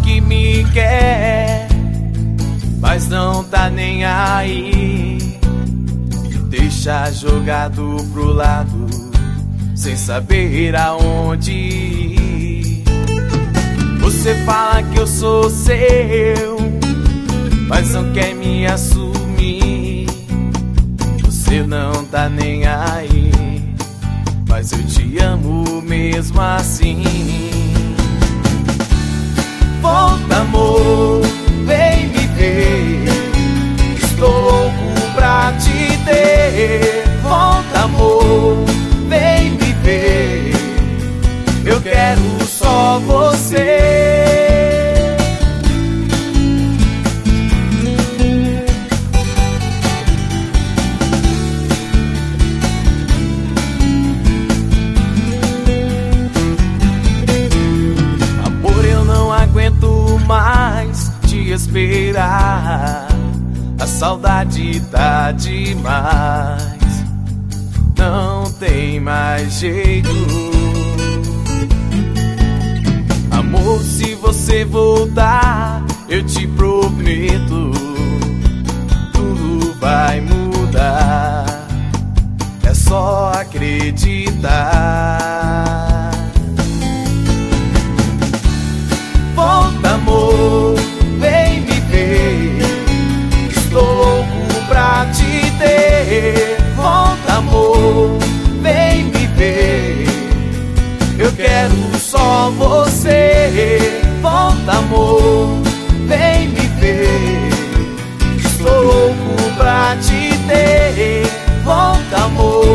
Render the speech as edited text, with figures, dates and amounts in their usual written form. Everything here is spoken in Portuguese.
que me quer, mas não tá nem aí. Deixa jogado pro lado, sem saber aonde ir. Você fala que eu sou seu, mas não quer me assumir. Você não tá nem aí, mas eu te amo mesmo assim. Volta, amor, vem me ver, estou louco pra te ter. Volta, amor, vem me ver, eu quero só você. Mais te esperar, a saudade tá demais, não tem mais jeito. Amor, se você voltar, eu te prometo, tudo vai mudar, é só acreditar. Volta, amor, vem me ver, estou louco pra te ter. Volta, amor, vem me ver, eu quero só você. Volta, amor, vem me ver, estou louco pra te ter. Volta, amor,